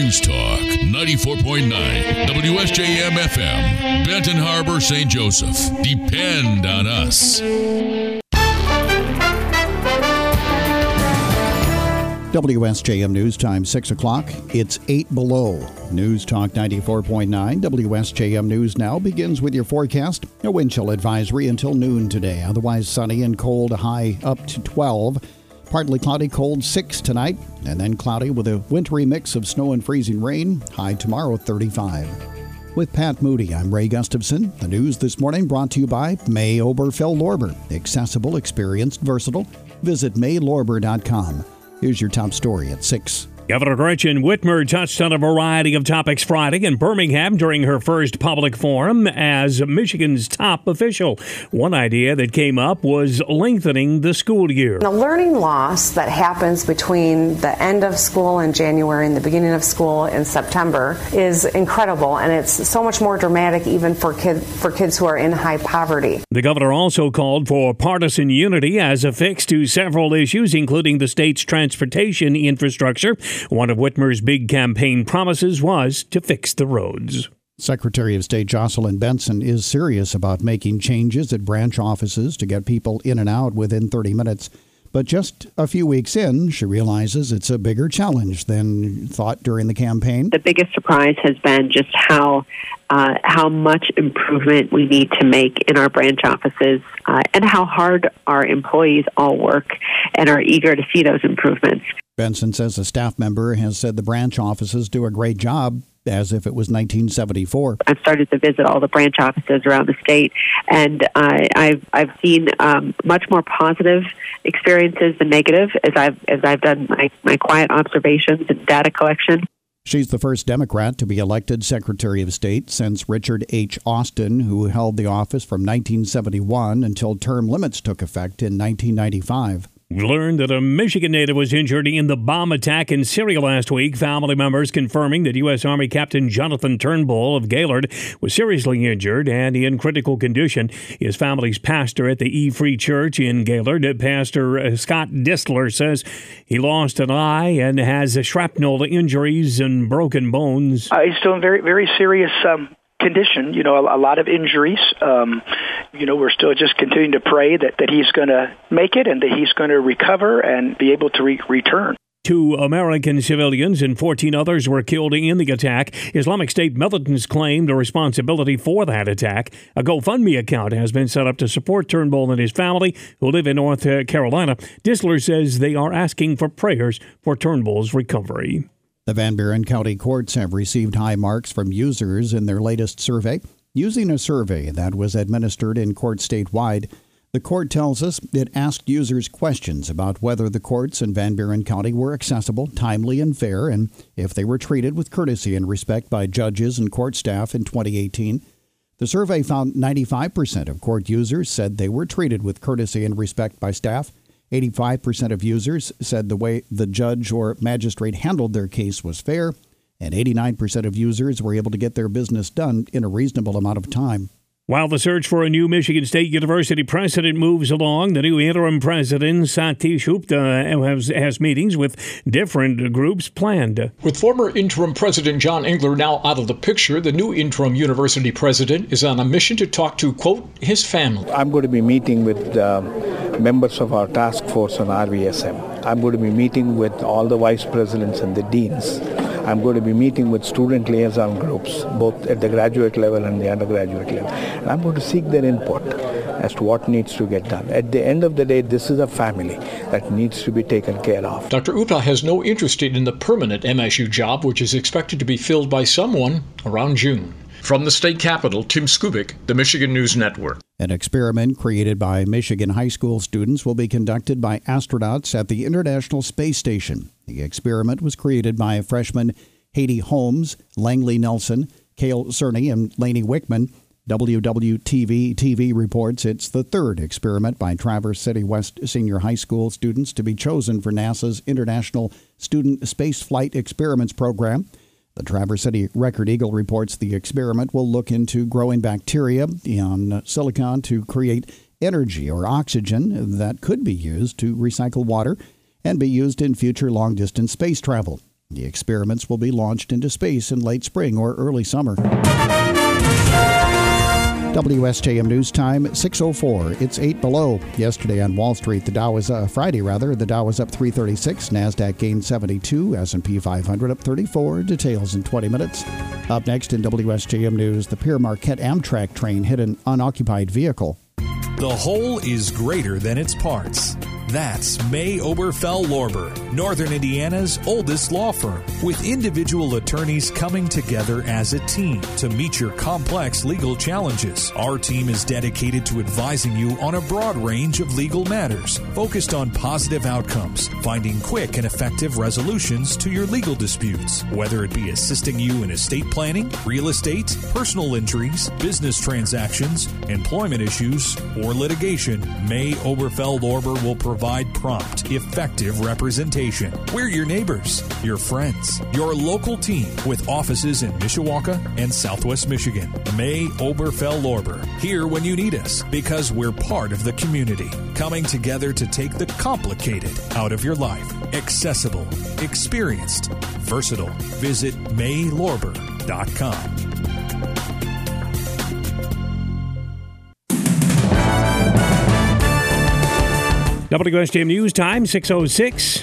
News Talk 94.9 WSJM FM, Benton Harbor, St. Joseph. Depend on us. WSJM News Time, 6 o'clock. It's 8 below. News Talk 94.9. WSJM News now begins with your forecast. A wind chill advisory until noon today. Otherwise sunny and cold, a high up to 12. Partly cloudy, cold 6 tonight. And then cloudy with a wintry mix of snow and freezing rain. High tomorrow 35. With Pat Moody, I'm Ray Gustafson. The news this morning brought to you by May Oberfell Lorber. Accessible, experienced, versatile. Visit maylorber.com. Here's your top story at 6. Governor Gretchen Whitmer touched on a variety of topics Friday in Birmingham during her first public forum as Michigan's top official. One idea that came up was lengthening the school year. The learning loss that happens between the end of school in January and the beginning of school in September is incredible, and it's so much more dramatic even for kids who are in high poverty. The governor also called for partisan unity as a fix to several issues, including the state's transportation infrastructure. One of Whitmer's big campaign promises was to fix the roads. Secretary of State Jocelyn Benson is serious about making changes at branch offices to get people in and out within 30 minutes. But just a few weeks in, she realizes it's a bigger challenge than thought during the campaign. The biggest surprise has been just how much improvement we need to make in our branch offices and how hard our employees all work and are eager to see those improvements. Benson says a staff member has said the branch offices do a great job, as if it was 1974. I've started to visit all the branch offices around the state, and I've seen much more positive experiences than negative as I've done my quiet observations and data collection. She's the first Democrat to be elected Secretary of State since Richard H. Austin, who held the office from 1971 until term limits took effect in 1995. We learned that a Michigan native was injured in the bomb attack in Syria last week. Family members confirming that U.S. Army Captain Jonathan Turnbull of Gaylord was seriously injured and in critical condition. His family's pastor at the E-Free Church in Gaylord, Pastor Scott Distler, says he lost an eye and has shrapnel injuries and broken bones. He's still in very, very serious condition, a lot of injuries. We're still just continuing to pray that he's going to make it and that he's going to recover and be able to return. 2 American civilians and 14 others were killed in the attack. Islamic State militants claimed a responsibility for that attack. A GoFundMe account has been set up to support Turnbull and his family, who live in North Carolina. Distler says they are asking for prayers for Turnbull's recovery. The Van Buren County courts have received high marks from users in their latest survey. Using a survey that was administered in courts statewide, the court tells us it asked users questions about whether the courts in Van Buren County were accessible, timely, and fair, and if they were treated with courtesy and respect by judges and court staff in 2018. The survey found 95% of court users said they were treated with courtesy and respect by staff. 85% of users said the way the judge or magistrate handled their case was fair, and 89% of users were able to get their business done in a reasonable amount of time. While the search for a new Michigan State University president moves along, the new interim president, Satish Gupta, has meetings with different groups planned. With former interim president John Engler now out of the picture, the new interim university president is on a mission to talk to, quote, his family. I'm going to be meeting with members of our task force on RVSM. I'm going to be meeting with all the vice presidents and the deans. I'm going to be meeting with student liaison groups, both at the graduate level and the undergraduate level. And I'm going to seek their input as to what needs to get done. At the end of the day, this is a family that needs to be taken care of. Dr. Uta has no interest in the permanent MSU job, which is expected to be filled by someone around June. From the state capitol, Tim Skubic, the Michigan News Network. An experiment created by Michigan high school students will be conducted by astronauts at the International Space Station. The experiment was created by freshmen Haiti Holmes, Langley Nelson, Cale Cerny, and Laney Wickman. WWTV-TV reports it's the third experiment by Traverse City West Senior High School students to be chosen for NASA's International Student Space Flight Experiments program. The Traverse City Record Eagle reports the experiment will look into growing bacteria on silicon to create energy or oxygen that could be used to recycle water and be used in future long-distance space travel. The experiments will be launched into space in late spring or early summer. WSJM News Time, 6:04. It's 8 below. Yesterday on Wall Street, the Dow was Friday, the Dow was up 336. NASDAQ gained 72. S&P 500 up 34. Details in 20 minutes. Up next in WSJM News, the Pere Marquette Amtrak train hit an unoccupied vehicle. The whole is greater than its parts. That's May Oberfell Lorber, Northern Indiana's oldest law firm, with individual attorneys coming together as a team to meet your complex legal challenges. Our team is dedicated to advising you on a broad range of legal matters, focused on positive outcomes, finding quick and effective resolutions to your legal disputes, whether it be assisting you in estate planning, real estate, personal injuries, business transactions, employment issues, or litigation. May Oberfell Lorber will provide prompt, effective representation. We're your neighbors, your friends, your local team with offices in Mishawaka and Southwest Michigan. May Oberfell Lorber, here when you need us because we're part of the community, coming together to take the complicated out of your life. Accessible, experienced, versatile. Visit maylorber.com. WSJM News Time, 6:06,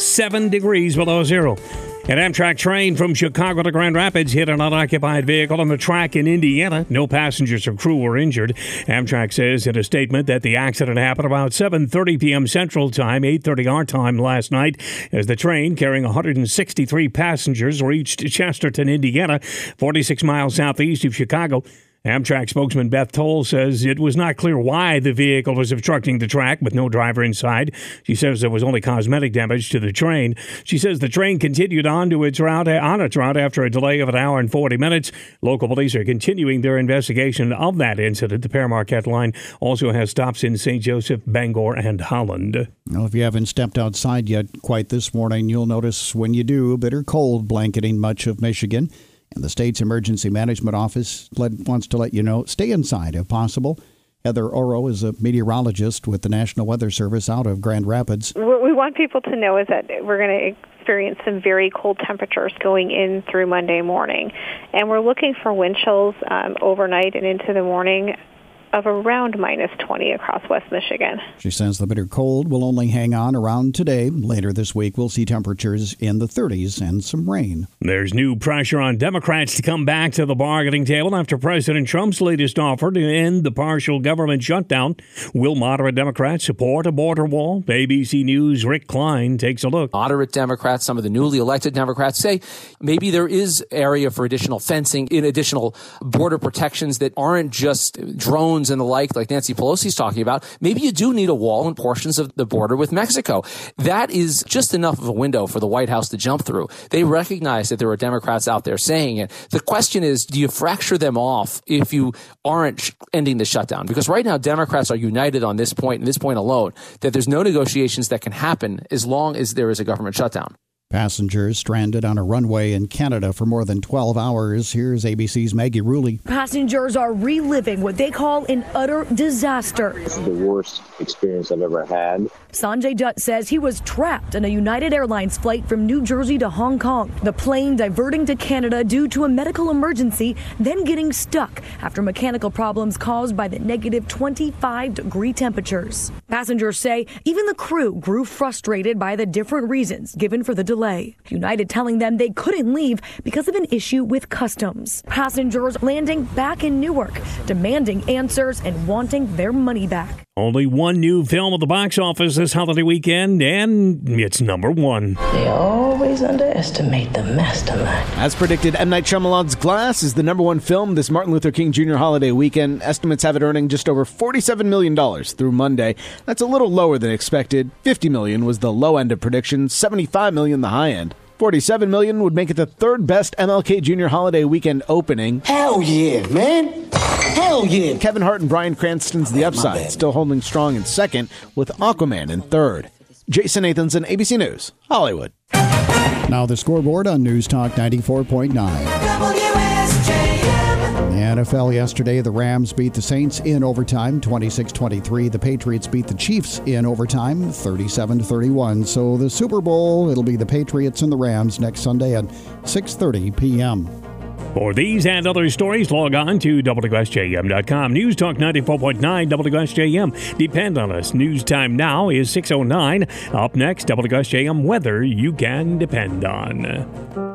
7 degrees below zero. An Amtrak train from Chicago to Grand Rapids hit an unoccupied vehicle on the track in Indiana. No passengers or crew were injured. Amtrak says in a statement that the accident happened about 7:30 p.m. Central Time, 8:30 our time last night, as the train carrying 163 passengers reached Chesterton, Indiana, 46 miles southeast of Chicago. Amtrak spokesman Beth Toll says it was not clear why the vehicle was obstructing the track with no driver inside. She says there was only cosmetic damage to the train. She says the train continued on its route after a delay of an hour and 40 minutes. Local police are continuing their investigation of that incident. The Pere Marquette line also has stops in St. Joseph, Bangor, and Holland. Well, if you haven't stepped outside yet quite this morning, you'll notice when you do, bitter cold blanketing much of Michigan. And the state's emergency management office wants to let you know, stay inside if possible. Heather Oro is a meteorologist with the National Weather Service out of Grand Rapids. What we want people to know is that we're going to experience some very cold temperatures going in through Monday morning. And we're looking for wind chills overnight and into the morning of around minus 20 across West Michigan. She says the bitter cold will only hang on around today. Later this week, we'll see temperatures in the 30s and some rain. There's new pressure on Democrats to come back to the bargaining table after President Trump's latest offer to end the partial government shutdown. Will moderate Democrats support a border wall? ABC News' Rick Klein takes a look. Moderate Democrats, some of the newly elected Democrats, say maybe there is area for additional fencing, in additional border protections that aren't just drones and the like Nancy Pelosi's talking about. Maybe you do need a wall in portions of the border with Mexico. That is just enough of a window for the White House to jump through. They recognize that there are Democrats out there saying it. The question is, do you fracture them off if you aren't ending the shutdown? Because right now, Democrats are united on this point, and this point alone, that there's no negotiations that can happen as long as there is a government shutdown. Passengers stranded on a runway in Canada for more than 12 hours. Here's ABC's Maggie Ruley. Passengers are reliving what they call an utter disaster. This is the worst experience I've ever had. Sanjay Dutt says he was trapped on a United Airlines flight from New Jersey to Hong Kong. The plane diverting to Canada due to a medical emergency, then getting stuck after mechanical problems caused by the negative 25-degree temperatures. Passengers say even the crew grew frustrated by the different reasons given for the delay. United telling them they couldn't leave because of an issue with customs. Passengers landing back in Newark, demanding answers and wanting their money back. Only one new film at the box office this holiday weekend, and it's number one. They always underestimate the mastermind. As predicted, M. Night Shyamalan's Glass is the number one film this Martin Luther King Jr. holiday weekend. Estimates have it earning just over $47 million through Monday. That's a little lower than expected. $50 million was the low end of predictions, $75 million the high end. $47 million would make it the third best MLK Jr. holiday weekend opening. Hell yeah, man. Hell yeah. Kevin Hart and Bryan Cranston's The Upside, still holding strong in second, with Aquaman in third. Jason Nathanson, ABC News, Hollywood. Now the scoreboard on News Talk 94.9. NFL yesterday, the Rams beat the Saints in overtime, 26-23. The Patriots beat the Chiefs in overtime, 37-31. So the Super Bowl, it'll be the Patriots and the Rams next Sunday at 6:30 p.m. For these and other stories, log on to WSJM.com. News Talk 94.9 WSJM. Depend on us. News time now is 6:09. Up next, WSJM weather you can depend on.